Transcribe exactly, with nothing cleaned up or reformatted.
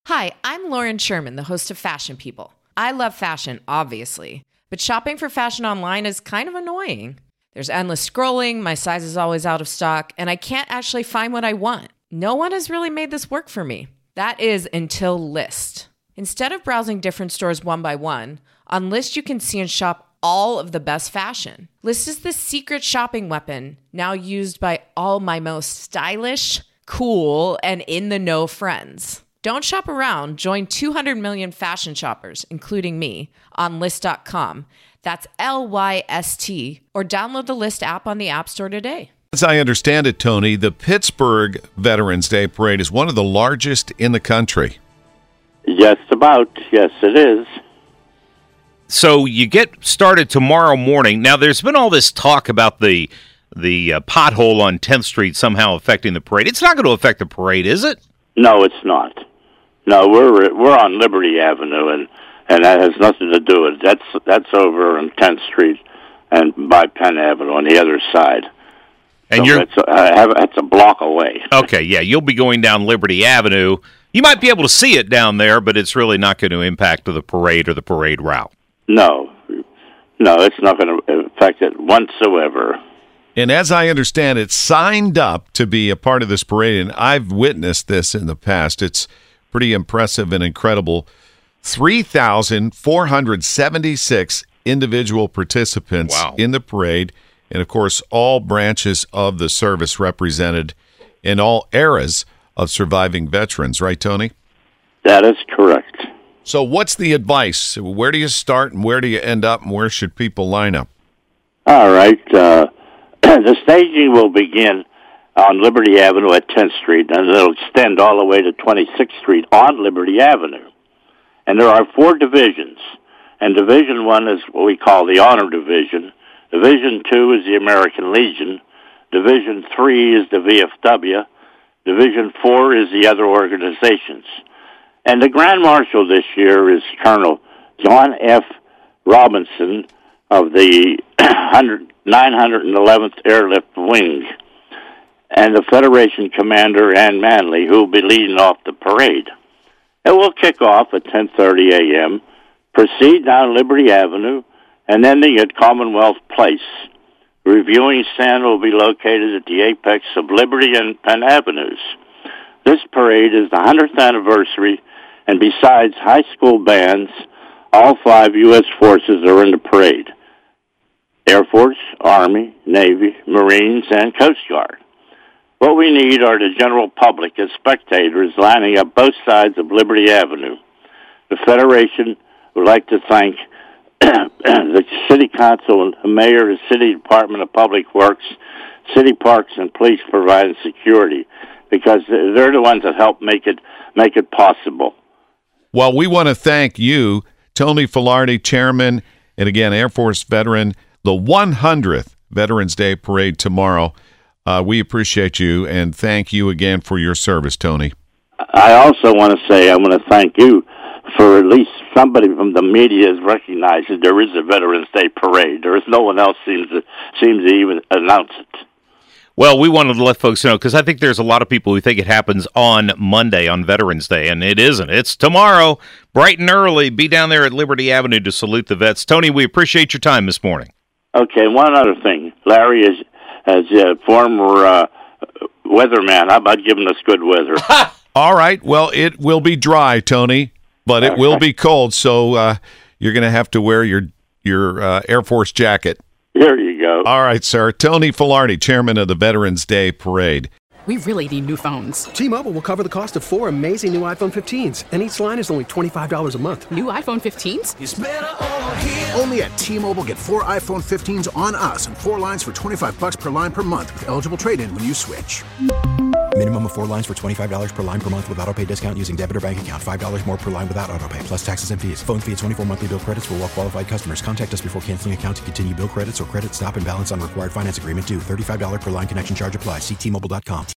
Hi, I'm Lauren Sherman, the host of Fashion People. I love fashion, obviously, but shopping for fashion online is kind of annoying. There's endless scrolling, my size is always out of stock, and I can't actually find what I want. No one has really made this work for me. That is until Lyst. Instead of browsing different stores one by one, on Lyst you can see and shop all of the best fashion. Lyst is the secret shopping weapon, now used by all my most stylish, cool, and in-the-know friends. Don't shop around. Join two hundred million fashion shoppers, including me, on Lyst dot com. That's L Y S T, or download the Lyst app on the App Store today. As I understand it, Tony, the Pittsburgh Veterans Day Parade is one of the largest in the country. Just about. Yes, it is. So you get started tomorrow morning. Now, there's been all this talk about the the uh, pothole on tenth Street somehow affecting the parade. It's not going to affect the parade, is it? No, it's not. No, we're we're on Liberty Avenue, and, and that has nothing to do with it. That's that's over on tenth Street and by Penn Avenue on the other side. And so you're it's a, I have, it's a block away. Okay, yeah, you'll be going down Liberty Avenue. You might be able to see it down there, but it's really not going to impact the parade or the parade route. No, no, it's not going to affect it whatsoever. And as I understand it, signed up to be a part of this parade, and I've witnessed this in the past. It's pretty impressive and incredible. three thousand four hundred seventy-six individual participants Wow. in the parade, and of course, all branches of the service represented in all eras of surviving veterans. Right, Tony? That is correct. So what's the advice? Where do you start and where do you end up, and where should people line up? All right. Uh, the staging will begin on Liberty Avenue at tenth Street, and it'll extend all the way to twenty-sixth Street on Liberty Avenue. And there are four divisions, and Division one is what we call the Honor Division. Division two is the American Legion. Division three is the V F W. Division four is the other organizations. And the Grand Marshal this year is Colonel John F. Robinson of the nine hundred eleventh Airlift Wing, and the Federation Commander Ann Manley, who will be leading off the parade. It will kick off at ten thirty a.m., proceed down Liberty Avenue, and ending at Commonwealth Place. The reviewing stand will be located at the apex of Liberty and Penn Avenues. This parade is the hundredth anniversary, and besides high school bands, all five U S forces are in the parade. Air Force, Army, Navy, Marines, and Coast Guard. What we need are the general public as spectators lining up both sides of Liberty Avenue. The Federation would like to thank the City Council and the Mayor, the City Department of Public Works, City Parks, and Police providing security, because they're the ones that help make it make it possible. Well, we want to thank you, Tony Filardi, Chairman, and again, Air Force veteran, the one hundredth Veterans Day Parade tomorrow. Uh, we appreciate you, and thank you again for your service, Tony. I also want to say I want to thank you for at least somebody from the media has recognized that there is a Veterans Day Parade. There is no one else seems to, seems to even announce it. Well, we wanted to let folks know, because I think there's a lot of people who think it happens on Monday, on Veterans Day, and it isn't. It's tomorrow, bright and early. Be down there at Liberty Avenue to salute the vets. Tony, we appreciate your time this morning. Okay, one other thing. Larry, is as a former uh, weatherman, how about giving us good weather? All right. Well, it will be dry, Tony, but it will be cold, so uh, you're going to have to wear your, your uh, Air Force jacket. There you go. All right, sir. Tony Filardi, Chairman of the Veterans Day Parade. We really need new phones. T-Mobile will cover the cost of four amazing new iPhone fifteens, and each line is only twenty-five dollars a month. New iPhone fifteens? It's better over here. Only at T-Mobile, get four iPhone fifteens on us and four lines for twenty-five dollars per line per month with eligible trade-in when you switch. Minimum of four lines for twenty-five dollars per line per month with autopay discount using debit or bank account. five dollars more per line without autopay, plus taxes and fees. Phone fee at twenty-four monthly bill credits for well-qualified customers. Contact us before canceling account to continue bill credits or credit stop and balance on required finance agreement due. thirty-five dollars per line connection charge applies. See T Mobile dot com.